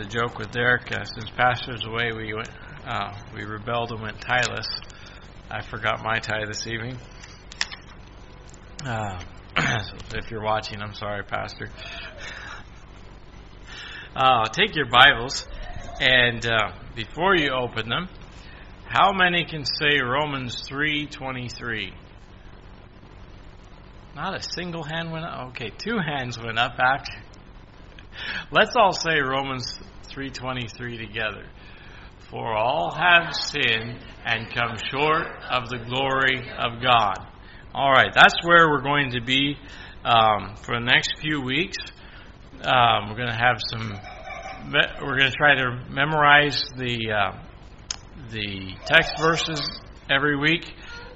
a joke with Derek. Since Pastor's away, we rebelled and went tieless. I forgot my tie this evening. So if you're watching, I'm sorry, Pastor. Take your Bibles, and before you open them, how many can say Romans 3:23? Not a single hand went up. Okay, 2 hands went up after. Let's all say Romans 3:23 together. For all have sinned and come short of the glory of God. All right, that's where we're going to be for the next few weeks. We're going to have we're going to try to memorize the text verses every week,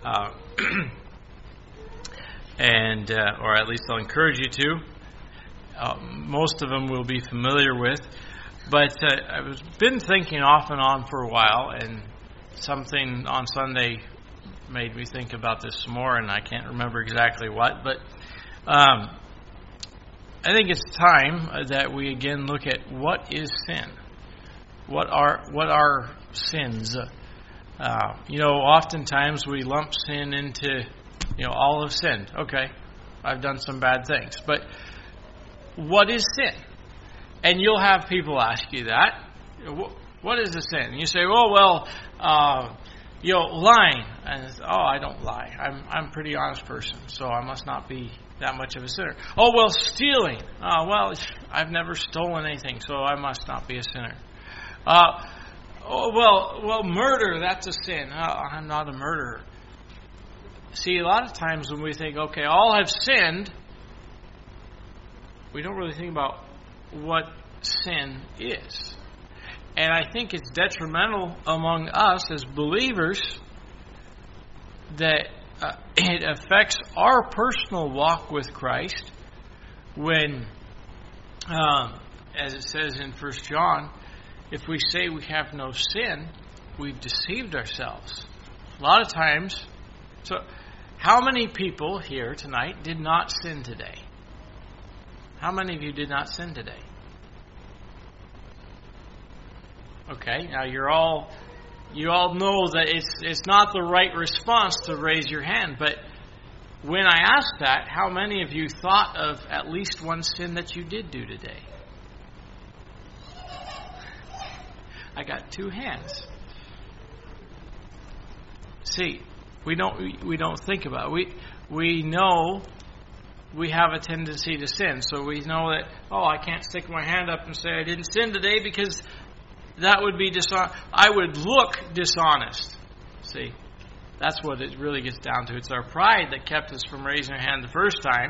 and or at least I'll encourage you to. Most of them we'll be familiar with, but I've been thinking off and on for a while, and something on Sunday made me think about this some more, and I can't remember exactly what, but I think it's time that we again look at what is sin. What are sins? Oftentimes we lump sin into, all have sinned. Okay, I've done some bad things, but what is sin? And you'll have people ask you that. What is a sin? And you say, lying. And I don't lie. I'm a pretty honest person, so I must not be that much of a sinner. Stealing. I've never stolen anything, so I must not be a sinner. Murder, that's a sin. I'm not a murderer. See, a lot of times when we think, okay, all have sinned, we don't really think about what sin is. And I think it's detrimental among us as believers that it affects our personal walk with Christ when, as it says in 1 John, if we say we have no sin, we've deceived ourselves. A lot of times, so how many people here tonight did not sin today? How many of you did not sin today? Okay, now you all know that it's not the right response to raise your hand, but when I asked that, how many of you thought of at least one sin that you did do today? I got 2 hands. See, we don't think about it. We know we have a tendency to sin, so we know that I can't stick my hand up and say I didn't sin today because that would be dishonest. I would look dishonest. See, that's what it really gets down to. It's our pride that kept us from raising our hand the first time.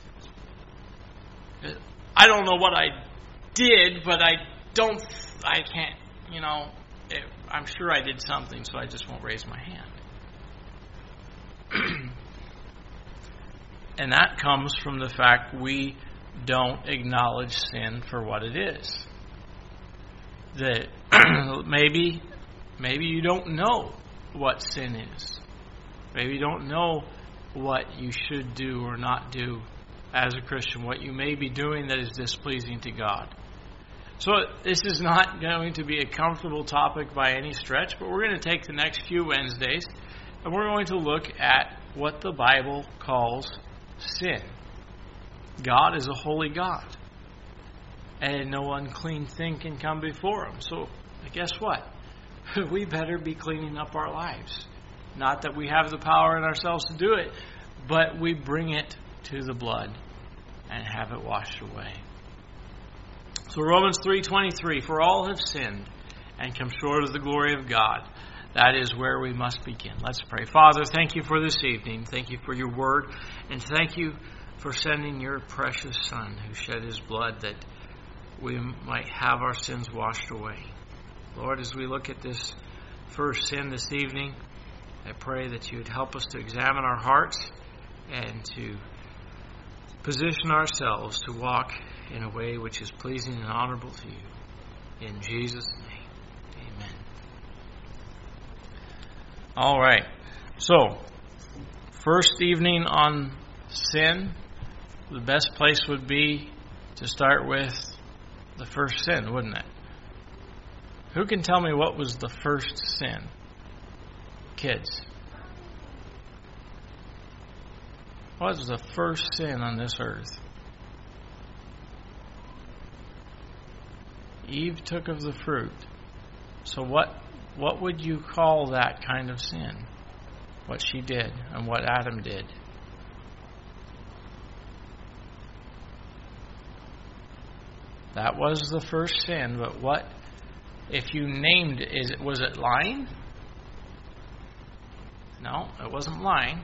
I don't know what I did, but I can't, I'm sure I did something, so I just won't raise my hand. And that comes from the fact we don't acknowledge sin for what it is. That maybe you don't know what sin is. Maybe you don't know what you should do or not do as a Christian, what you may be doing that is displeasing to God. So this is not going to be a comfortable topic by any stretch, but we're going to take the next few Wednesdays and we're going to look at what the Bible calls sin. God is a holy God, and no unclean thing can come before Him. So guess what? We better be cleaning up our lives. Not that we have the power in ourselves to do it, but we bring it to the blood and have it washed away. So Romans 3:23, for all have sinned and come short of the glory of God. That is where we must begin. Let's pray. Father, thank you for this evening. Thank you for your word. And thank you for sending your precious Son who shed his blood that we might have our sins washed away. Lord, as we look at this first sin this evening, I pray that you would help us to examine our hearts and to position ourselves to walk in a way which is pleasing and honorable to you. In Jesus' name, amen. All right. So, first evening on sin, the best place would be to start with the first sin, wouldn't it? Who can tell me what was the first sin? Kids. What was the first sin on this earth? Eve took of the fruit. So what would you call that kind of sin? What she did and what Adam did. That was the first sin, but what if you named it? Was it lying? No, it wasn't lying.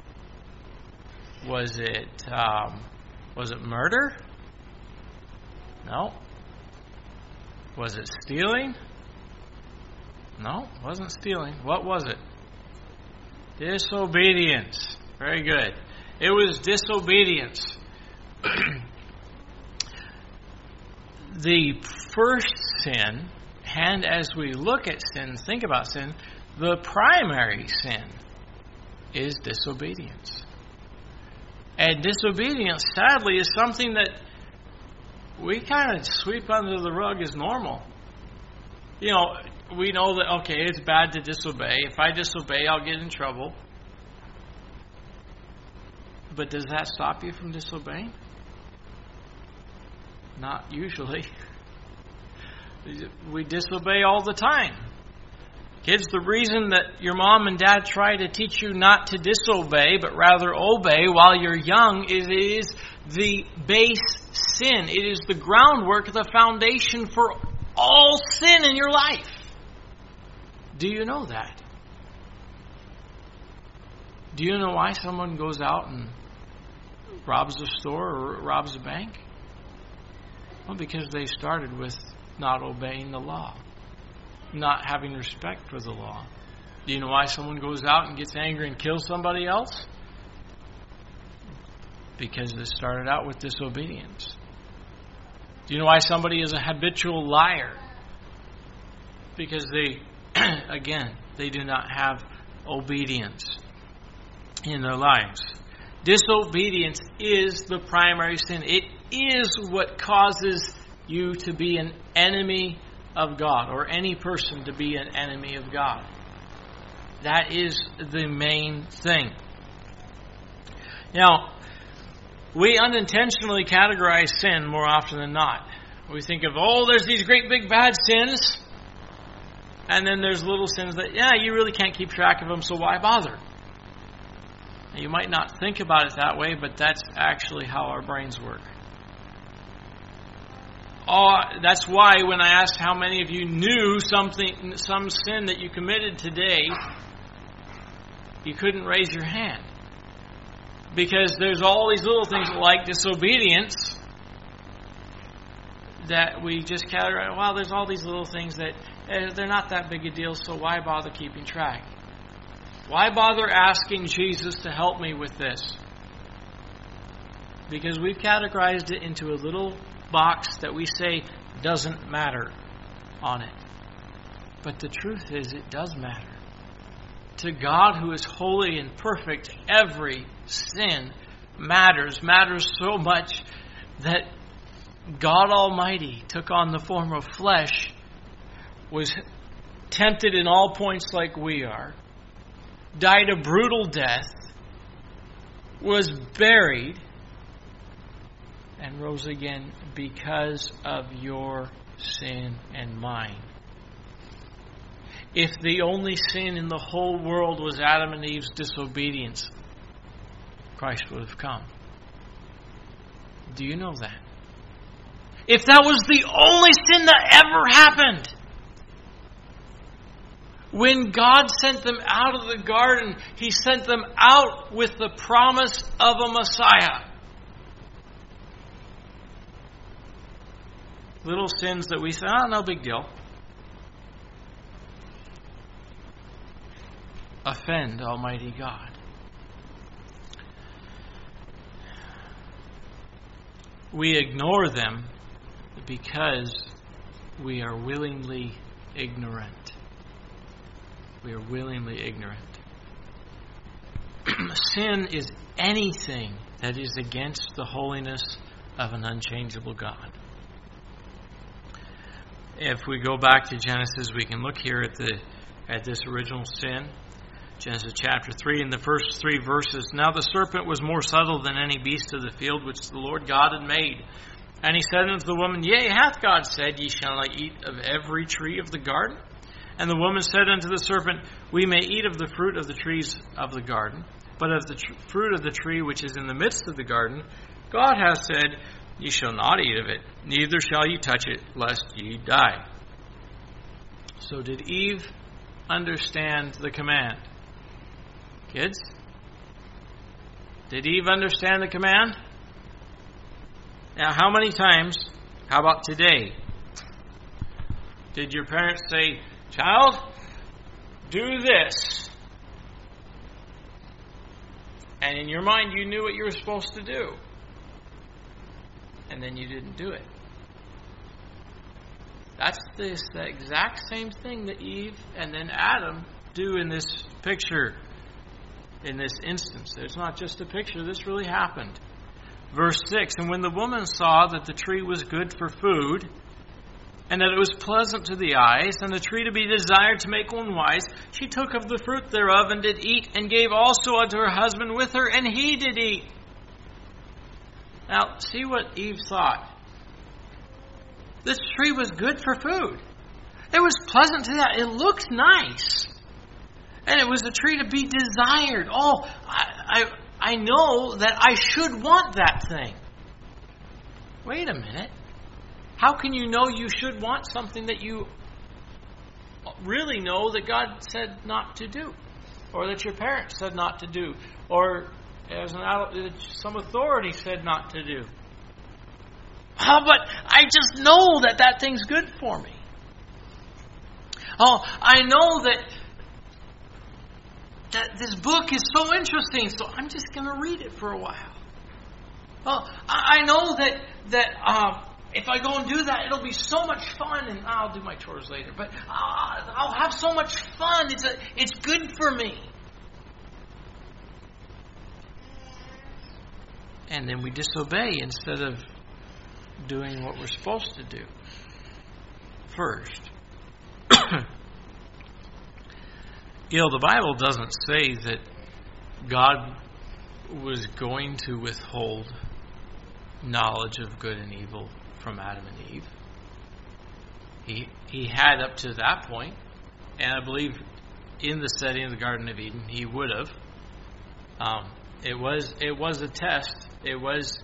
Was it murder? No. Was it stealing? No, it wasn't stealing. What was it? Disobedience. Very good. It was disobedience. The first sin, and as we look at sin, think about sin, the primary sin is disobedience. And disobedience, sadly, is something that we kind of sweep under the rug as normal. You know, we know that, okay, it's bad to disobey. If I disobey, I'll get in trouble. But does that stop you from disobeying? Not usually. We disobey all the time. Kids, the reason that your mom and dad try to teach you not to disobey, but rather obey while you're young, it is the base sin. It is the groundwork, the foundation for all sin in your life. Do you know that? Do you know why someone goes out and robs a store or robs a bank? Well, because they started with not obeying the law, not having respect for the law. Do you know why someone goes out and gets angry and kills somebody else? Because it started out with disobedience. Do you know why somebody is a habitual liar? Because they, again, they do not have obedience in their lives. Disobedience is the primary sin. It is what causes you to be an enemy of God, or any person to be an enemy of God. That is the main thing. Now, we unintentionally categorize sin more often than not. We think of, there's these great big bad sins, and then there's little sins that, you really can't keep track of them, so why bother? Now, you might not think about it that way, but that's actually how our brains work. That's why when I asked how many of you knew some sin that you committed today, you couldn't raise your hand. Because there's all these little things like disobedience that we just categorize. There's all these little things that they're not that big a deal, so why bother keeping track? Why bother asking Jesus to help me with this? Because we've categorized it into a little box that we say doesn't matter on it. But the truth is, it does matter. To God, who is holy and perfect, every sin matters so much that God Almighty took on the form of flesh, was tempted in all points like we are, died a brutal death, was buried, and rose again because of your sin and mine. If the only sin in the whole world was Adam and Eve's disobedience, Christ would have come. Do you know that? If that was the only sin that ever happened, when God sent them out of the garden, He sent them out with the promise of a Messiah. Little sins that we say, no big deal, offend Almighty God. We ignore them because we are willingly ignorant. We are willingly ignorant. Sin is anything that is against the holiness of an unchangeable God. If we go back to Genesis, we can look here at this original sin. Genesis chapter 3, in the first 3 verses. Now the serpent was more subtle than any beast of the field which the Lord God had made. And he said unto the woman, Yea, hath God said, Ye shall not eat of every tree of the garden? And the woman said unto the serpent, We may eat of the fruit of the trees of the garden, but of the fruit of the tree which is in the midst of the garden, God hath said, Ye shall not eat of it, neither shall ye touch it, lest ye die. So did Eve understand the command? Kids? Did Eve understand the command? Now, how many times, how about today, did your parents say, Child, do this? And in your mind, you knew what you were supposed to do. And then you didn't do it. That's the exact same thing that Eve and then Adam do in this picture, in this instance. It's not just a picture. This really happened. Verse 6, And when the woman saw that the tree was good for food, and that it was pleasant to the eyes, and the tree to be desired to make one wise, she took of the fruit thereof, and did eat, and gave also unto her husband with her, and he did eat. Now, see what Eve thought. This tree was good for food. It was pleasant to that. It looked nice. And it was a tree to be desired. Oh, I know that I should want that thing. Wait a minute. How can you know you should want something that you really know that God said not to do? Or that your parents said not to do? Or as an adult, some authority said not to do? Oh, but I just know that that thing's good for me. Oh, I know that this book is so interesting, so I'm just going to read it for a while. Oh, I know that if I go and do that, it'll be so much fun, and I'll do my chores later. But I'll have so much fun. It's good for me. And then we disobey instead of doing what we're supposed to do first. The Bible doesn't say that God was going to withhold knowledge of good and evil from Adam and Eve. He had up to that point, and I believe in the setting of the Garden of Eden, he would have. It was a test. It was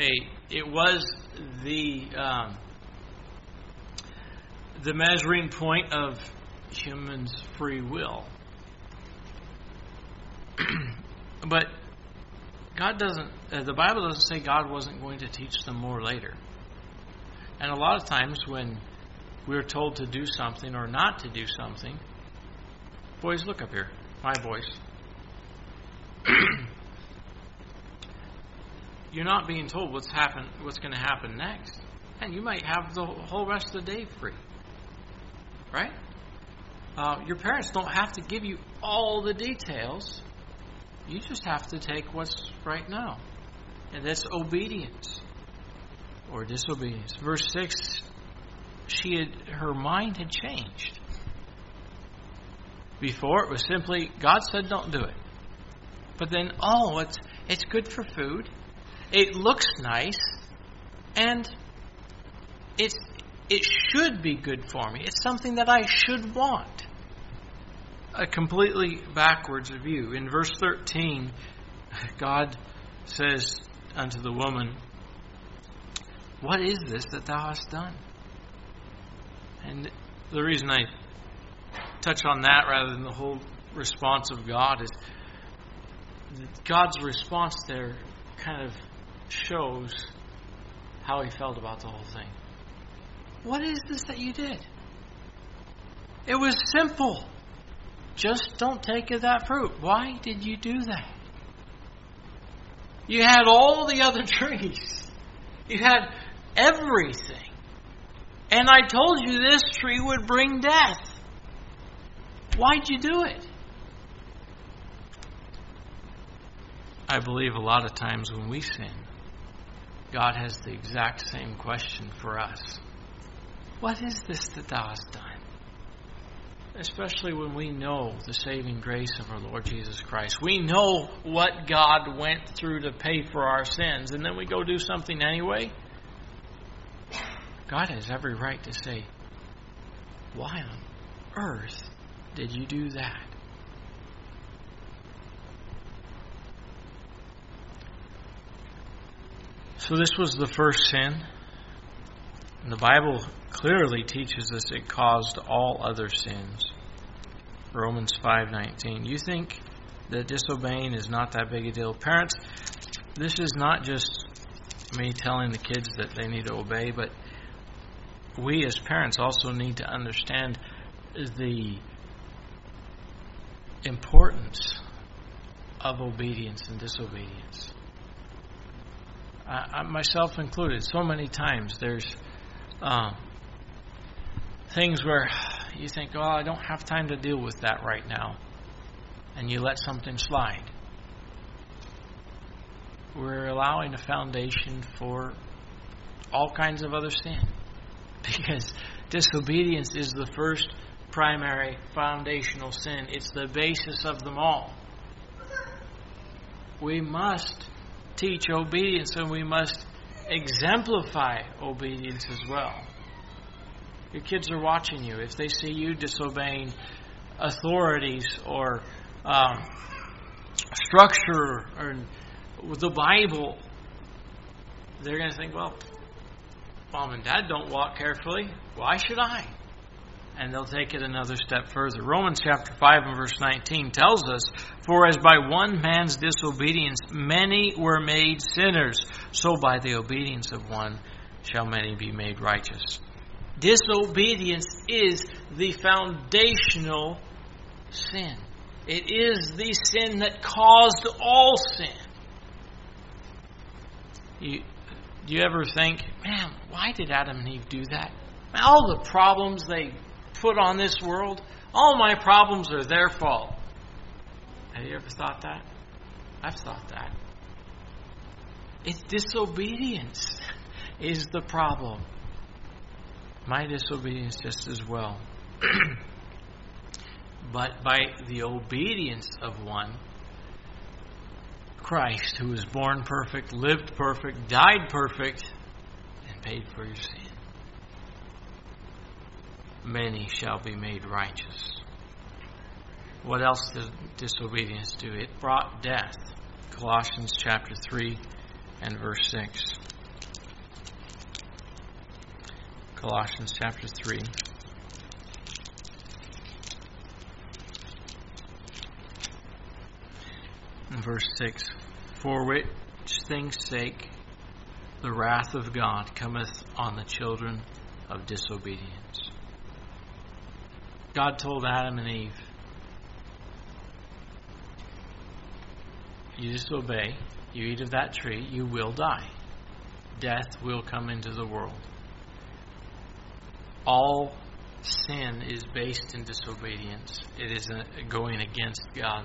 the measuring point of humans' free will. But the Bible doesn't say God wasn't going to teach them more later. And a lot of times when we're told to do something or not to do something, boys, look up here. My boys. You're not being told what's going to happen next. And you might have the whole rest of the day free. Right? Your parents don't have to give you all the details. You just have to take what's right now. And that's obedience or disobedience. Verse 6, her mind had changed. Before it was simply, God said don't do it. But then, it's good for food. It looks nice. And it should be good for me. It's something that I should want. A completely backwards view. In verse 13, God says unto the woman, What is this that thou hast done? And the reason I touch on that rather than the whole response of God is God's response there kind of shows how he felt about the whole thing. What is this that you did? It was simple. Just don't take of that fruit. Why did you do that? You had all the other trees. You had everything. And I told you this tree would bring death. Why'd you do it? I believe a lot of times when we sin, God has the exact same question for us. what is this that thou hast done? Especially when we know the saving grace of our Lord Jesus Christ. We know what God went through to pay for our sins, and then we go do something anyway. God has every right to say, why on earth did you do that? So this was the first sin. And the Bible clearly teaches us it caused all other sins. Romans 5:19. You think that disobeying is not that big a deal? Parents, this is not just me telling the kids that they need to obey, but we as parents also need to understand the importance of obedience and disobedience. Myself included, so many times there's things where you think, oh, I don't have time to deal with that right now. And you let something slide. We're allowing a foundation for all kinds of other sin. Because disobedience is the first primary foundational sin. It's the basis of them all. We must teach obedience, and we must exemplify obedience as well. Your kids are watching you. If they see you disobeying authorities or structure or the Bible, they're going to think, well, Mom and Dad don't walk carefully. Why should I? And they'll take it another step further. Romans chapter 5 and verse 19 tells us, for as by one man's disobedience many were made sinners, so by the obedience of one shall many be made righteous. Disobedience is the foundational sin. It is the sin that caused all sin. Do you ever think, man, why did Adam and Eve do that? All the problems they put on this world, all my problems are their fault. Have you ever thought that? I've thought that. It's disobedience is the problem. My disobedience just as well. But by the obedience of one, Christ, who was born perfect, lived perfect, died perfect, and paid for your sin, many shall be made righteous. What else did disobedience do? It brought death. Colossians chapter 3 and verse 6. Colossians chapter 3. And verse 6. For which things' sake the wrath of God cometh on the children of disobedience. God told Adam and Eve, you disobey, you eat of that tree, you will die. Death will come into the world. All sin is based in disobedience. It is going against God.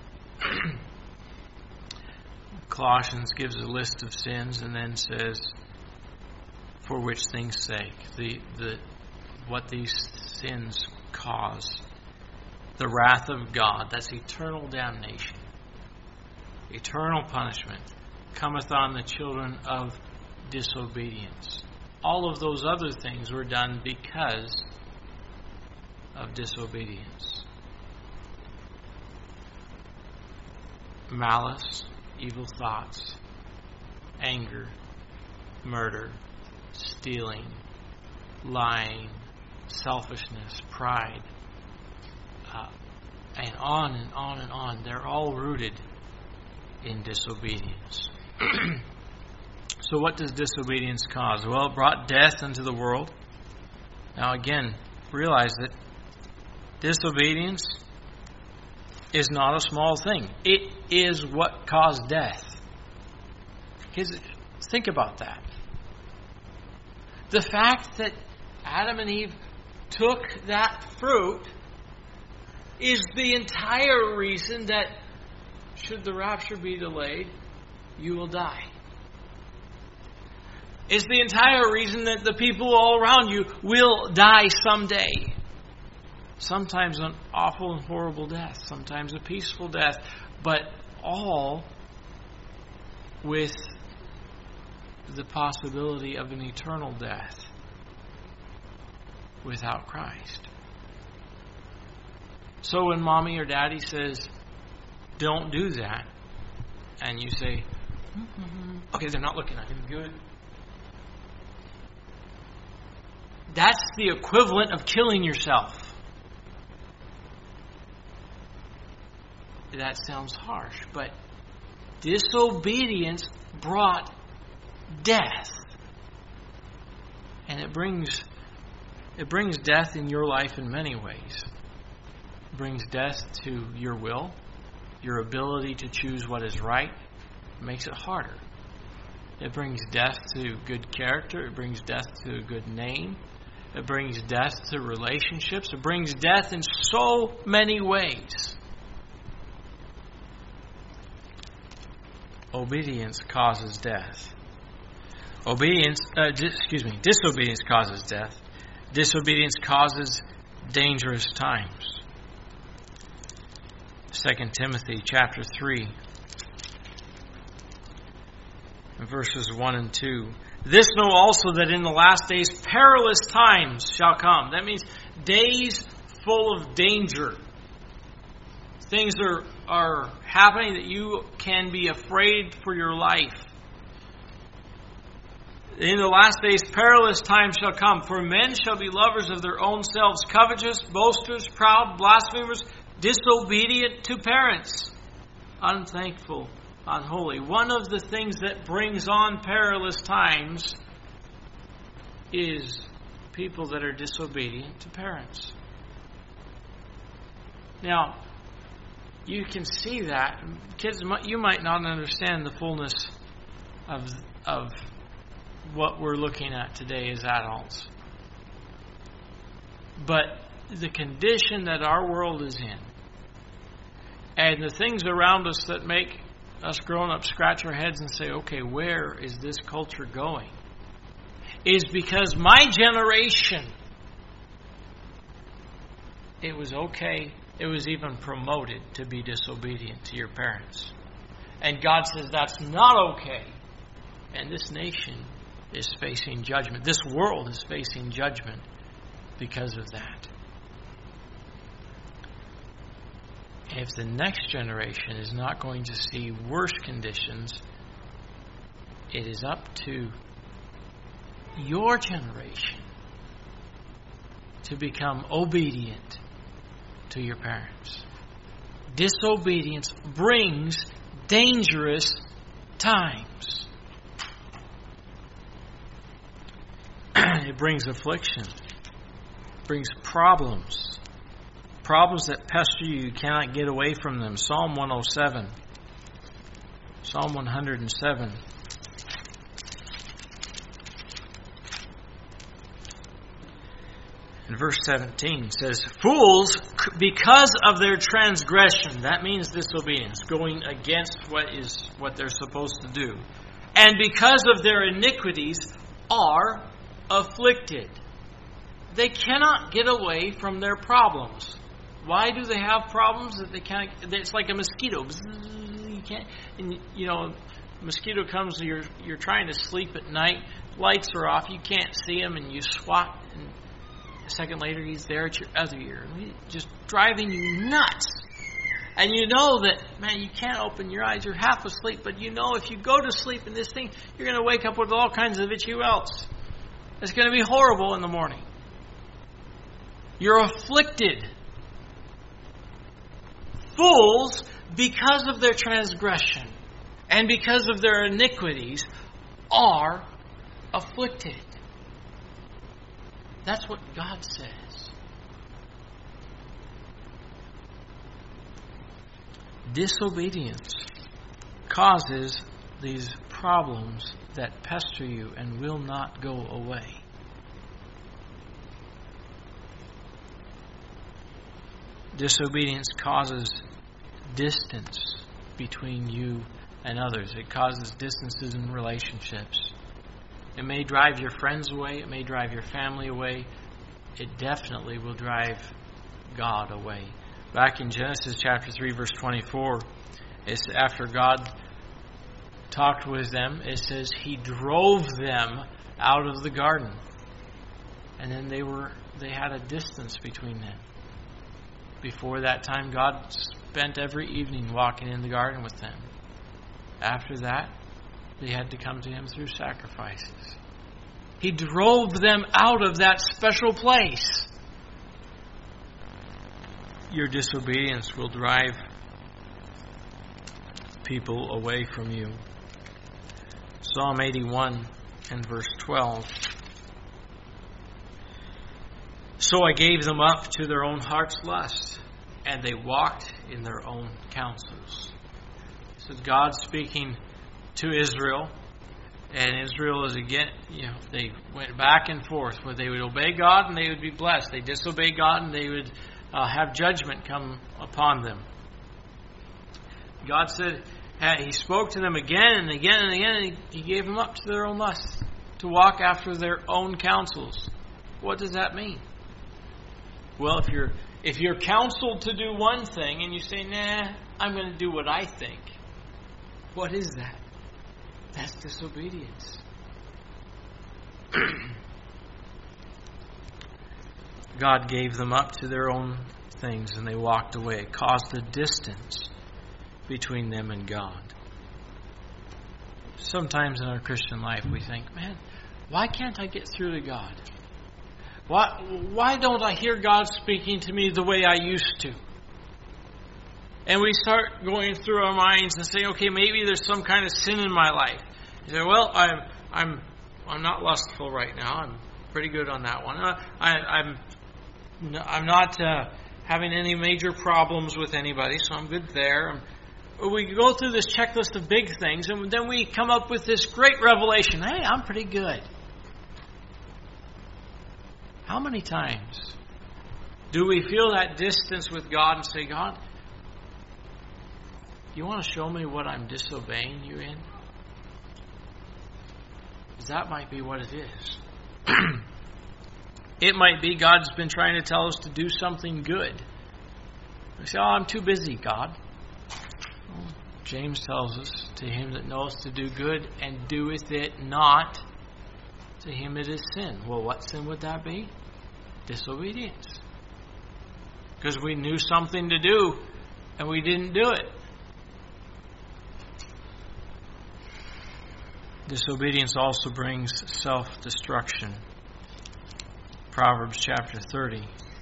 Colossians gives a list of sins and then says, for which things' sake, what these sins cause. The wrath of God, that's eternal damnation, eternal punishment, cometh on the children of disobedience. All of those other things were done because of disobedience. Malice, evil thoughts, anger, murder, stealing, lying, selfishness, pride, and on and on and on. They're all rooted in disobedience. So what does disobedience cause? Well, it brought death into the world. Now again, realize that disobedience is not a small thing. It is what caused death. Because think about that. The fact that Adam and Eve took that fruit is the entire reason that should the rapture be delayed, you will die. It's the entire reason that the people all around you will die someday. Sometimes an awful and horrible death, sometimes a peaceful death, but all with the possibility of an eternal death without Christ. So when mommy or daddy says, don't do that, and you say, okay, they're not looking at him, good. That's the equivalent of killing yourself. That sounds harsh, but disobedience brought death. And it brings death in your life in many ways. It brings death to your will, your ability to choose what is right. It makes it harder. It brings death to good character. It brings death to a good name. It brings death to relationships. It brings death in so many ways. Obedience causes death. Disobedience causes death. Disobedience causes dangerous times. 2 Timothy chapter 3, verses 1 and 2. This know also that in the last days perilous times shall come. That means days full of danger. Things are happening that you can be afraid for your life. In the last days perilous times shall come, for men shall be lovers of their own selves, covetous, boasters, proud, blasphemers, disobedient to parents, unthankful, unholy. One of the things that brings on perilous times is people that are disobedient to parents. Now, you can see that. Kids, you might not understand the fullness of what we're looking at today as adults. But the condition that our world is in, and the things around us that make us grown-ups scratch our heads and say, okay, where is this culture going? Is because my generation, it was okay, it was even promoted to be disobedient to your parents. And God says that's not okay. And this nation is facing judgment. This world is facing judgment because of that. And if the next generation is not going to see worse conditions, it is up to your generation to become obedient to your parents. Disobedience brings dangerous times. It brings affliction. It brings problems. Problems that pester you. You cannot get away from them. Psalm 107. Psalm 107. And verse 17 says, fools, because of their transgression, that means disobedience, going against what they're supposed to do, and because of their iniquities, are afflicted. They cannot get away from their problems. Why do they have problems that they can't? It's like a mosquito. You can't, and mosquito comes. You're trying to sleep at night. Lights are off. You can't see him, and you swat. And a second later, he's there at your other ear, just driving you nuts. And you know that, man, you can't open your eyes. You're half asleep, but you know if you go to sleep in this thing, you're going to wake up with all kinds of itchy welts. It's going to be horrible in the morning. You're afflicted. Fools, because of their transgression and because of their iniquities, are afflicted. That's what God says. Disobedience causes these problems that pester you and will not go away. Disobedience causes distance between you and others. It causes distances in relationships. It may drive your friends away. It may drive your family away. It definitely will drive God away. Back in Genesis chapter 3, verse 24, it's after God talked with them, it says He drove them out of the garden. And then they had a distance between them. Before that time, God spent every evening walking in the garden with them. After that, they had to come to Him through sacrifices. He drove them out of that special place. Your disobedience will drive people away from you. Psalm 81 and verse 12. So I gave them up to their own heart's lust, and they walked in their own counsels. This is God speaking to Israel, and Israel is again, they went back and forth where they would obey God and they would be blessed. They disobey God and they would have judgment come upon them. God said, He spoke to them again and again and again, and He gave them up to their own lusts, to walk after their own counsels. What does that mean? Well, if you're counseled to do one thing and you say, nah, I'm going to do what I think, what is that? That's disobedience. God gave them up to their own things and they walked away. It caused a distance between them and God. Sometimes in our Christian life we think, man, why can't I get through to God? Why don't I hear God speaking to me the way I used to? And we start going through our minds and say, okay, maybe there's some kind of sin in my life. You say, well, I'm not lustful right now. I'm pretty good on that one. I'm not having any major problems with anybody, so I'm good there. We go through this checklist of big things, and then we come up with this great revelation. Hey, I'm pretty good. How many times do we feel that distance with God and say, God, you want to show me what I'm disobeying you in? Because that might be what it is. It might be God's been trying to tell us to do something good. We say, I'm too busy, God. Well, James tells us, to him that knows to do good and doeth it not, to him it is sin. Well, what sin would that be? Disobedience. Because we knew something to do and we didn't do it. Disobedience also brings self-destruction. Proverbs chapter 30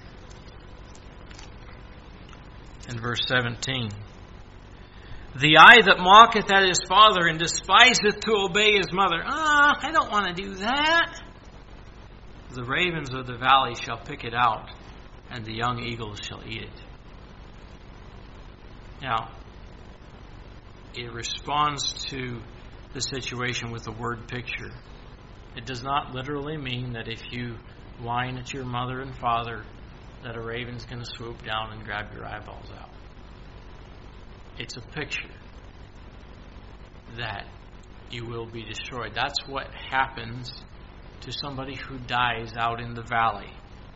and verse 17. The eye that mocketh at his father and despiseth to obey his mother. I don't want to do that. The ravens of the valley shall pick it out, and the young eagles shall eat it. Now, it responds to the situation with the word picture. It does not literally mean that if you whine at your mother and father that a raven's going to swoop down and grab your eyeballs out. It's a picture that you will be destroyed. That's what happens to somebody who dies out in the valley.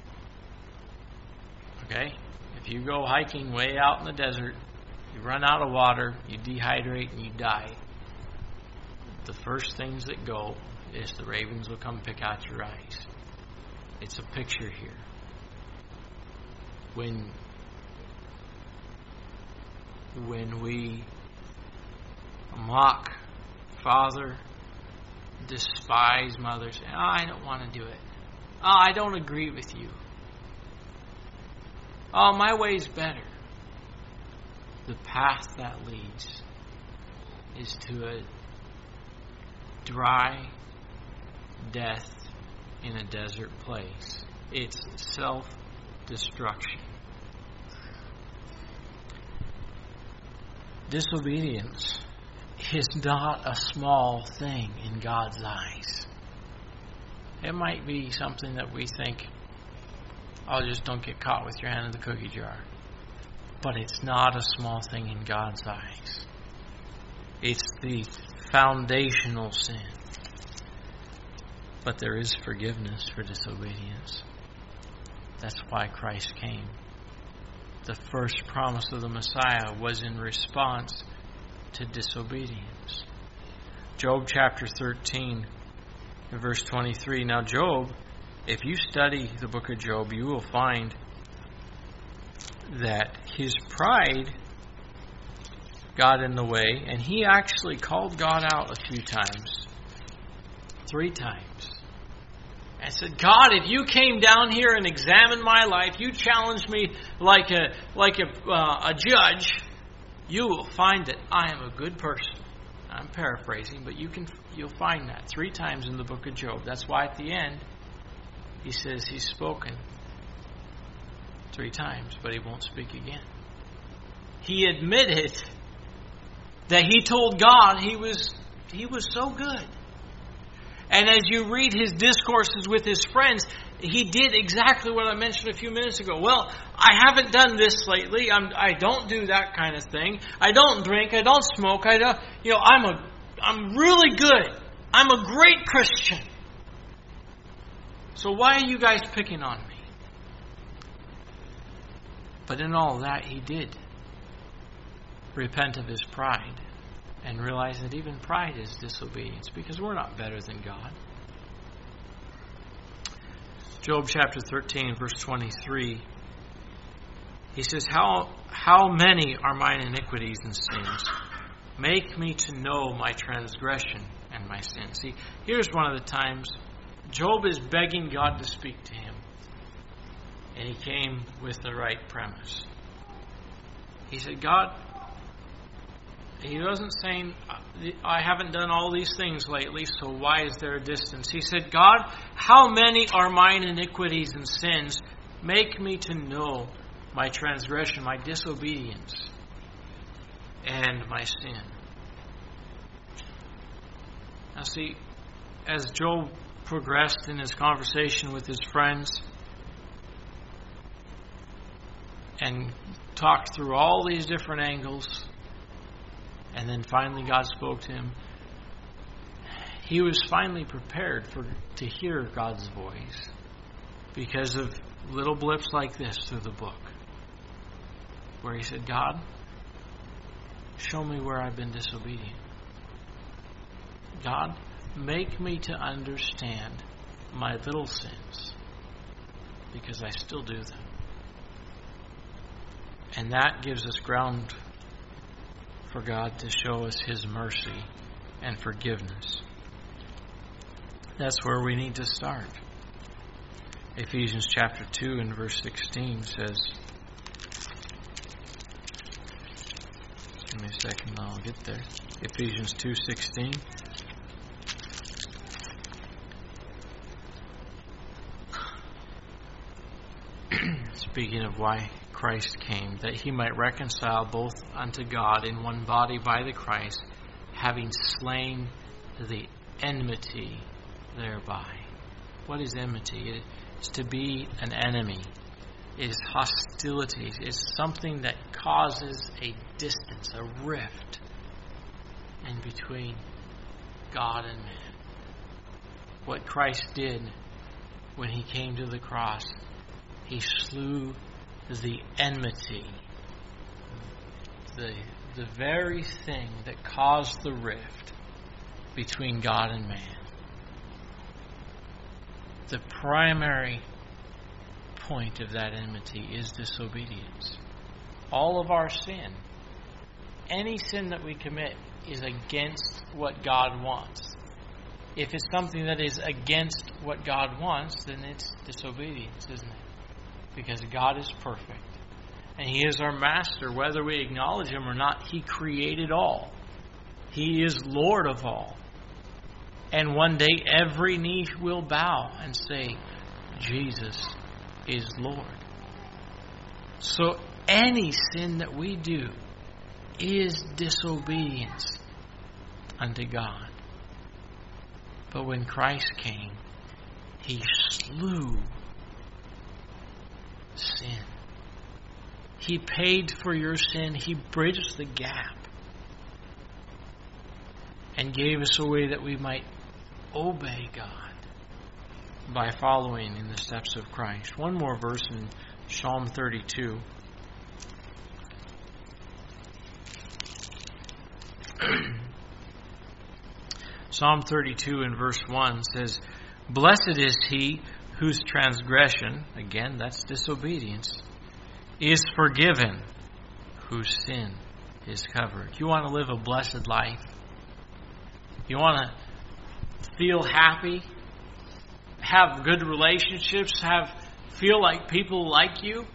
Okay? If you go hiking way out in the desert, you run out of water, you dehydrate, and you die. The first things that go is the ravens will come pick out your eyes. It's a picture here. When we mock father, despise mother, say, I don't want to do it. I don't agree with you. My way's better. The path that leads is to a dry death in a desert place. It's self-destruction. Disobedience is not a small thing in God's eyes. It might be something that we think, just don't get caught with your hand in the cookie jar. But it's not a small thing in God's eyes. It's the foundational sin. But there is forgiveness for disobedience. That's why Christ came. The first promise of the Messiah was in response to disobedience. Job chapter 13, verse 23. Now Job, if you study the book of Job, you will find that his pride got in the way, and he actually called God out a few times. 3 times. And said, God, if you came down here and examined my life, you challenged me like a judge, you will find that I am a good person. I'm paraphrasing, but you'll find that 3 times in the book of Job. That's why at the end he says he's spoken 3 times, but he won't speak again. He admitted that he told God he was so good. And as you read his discourses with his friends, he did exactly what I mentioned a few minutes ago. Well, I haven't done this lately. I don't do that kind of thing. I don't drink. I don't smoke. I'm really good. I'm a great Christian. So why are you guys picking on me? But in all that, he did repent of his pride and realize that even pride is disobedience, because we're not better than God. Job chapter 13, verse 23, he says, How many are mine iniquities and sins? Make me to know my transgression and my sin. See, here's one of the times Job is begging God to speak to him. And he came with the right premise. He said, God, he wasn't saying, I haven't done all these things lately, so why is there a distance? He said, God, how many are mine iniquities and sins? Make me to know my transgression, my disobedience, and my sin. Now see, as Job progressed in his conversation with his friends and talked through all these different angles, and then finally God spoke to him, he was finally prepared to hear God's voice because of little blips like this through the book, where he said, God, show me where I've been disobedient. God, make me to understand my little sins, because I still do them. And that gives us ground for God to show us His mercy and forgiveness. That's where we need to start. Ephesians chapter 2 and verse 16 says, give me a second and I'll get there. Ephesians 2:16. Speaking of why Christ came, that He might reconcile both unto God in one body by the Christ, having slain the enmity thereby. What is enmity? It's to be an enemy. It is hostility. It's something that causes a distance, a rift in between God and man. What Christ did when He came to the cross, He slew the enmity, the very thing that caused the rift between God and man. The primary point of that enmity is disobedience. All of our sin, any sin that we commit, is against what God wants. If it's something that is against what God wants, then it's disobedience, isn't it? Because God is perfect. And He is our master. Whether we acknowledge Him or not, He created all. He is Lord of all. And one day every knee will bow and say, Jesus is Lord. So any sin that we do is disobedience unto God. But when Christ came, He slew sin. He paid for your sin. He bridged the gap and gave us a way that we might obey God by following in the steps of Christ. One more verse in Psalm 32. Psalm 32 in verse 1 says, "Blessed is he whose transgression," again, that's disobedience, "is forgiven, whose sin is covered." You want to live a blessed life? You want to feel happy? Have good relationships? Feel like people like you?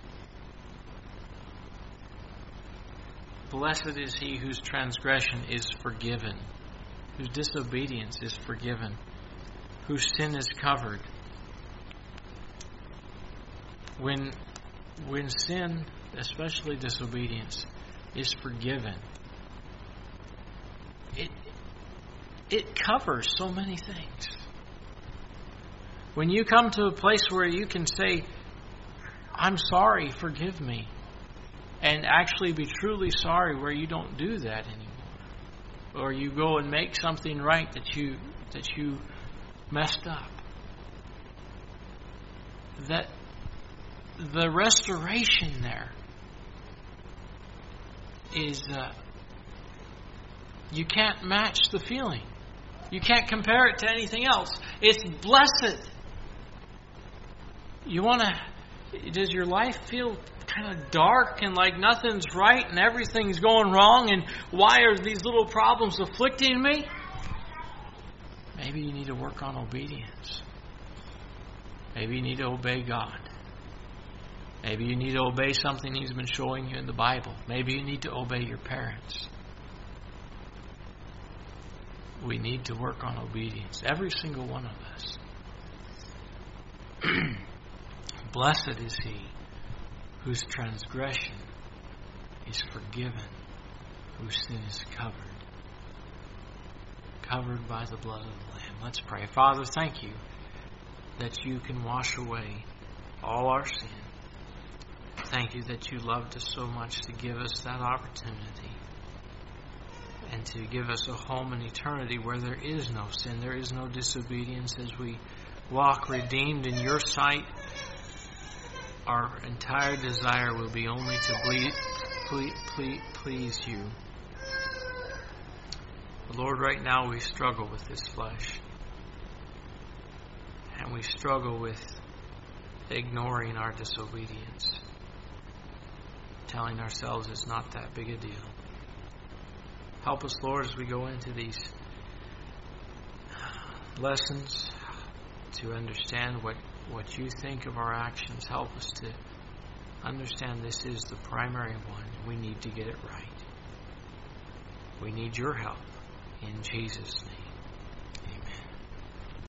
Blessed is he whose transgression is forgiven, whose disobedience is forgiven, whose sin is covered. When sin, especially disobedience, is forgiven, it covers so many things. When you come to a place where you can say, "I'm sorry, forgive me," and actually be truly sorry, where you don't do that anymore, or you go and make something right that you messed up, that the restoration there is you can't match the feeling. You can't compare it to anything else. It's blessed. Does your life feel kind of dark and like nothing's right and everything's going wrong, and why are these little problems afflicting me? Maybe you need to work on obedience. Maybe you need to obey God. Maybe you need to obey something He's been showing you in the Bible. Maybe you need to obey your parents. We need to work on obedience. Every single one of us. Blessed is he whose transgression is forgiven, whose sin is covered. Covered by the blood of the Lamb. Let's pray. Father, thank you that you can wash away all our sin. Thank you that you loved us so much to give us that opportunity, and to give us a home in eternity where there is no sin, there is no disobedience. As we walk redeemed in your sight, our entire desire will be only to please you. Lord, right now we struggle with this flesh. And we struggle with ignoring our disobedience. Telling ourselves it's not that big a deal. Help us, Lord, as we go into these lessons to understand what you think of our actions. Help us to understand this is the primary one. We need to get it right. We need your help. In Jesus' name.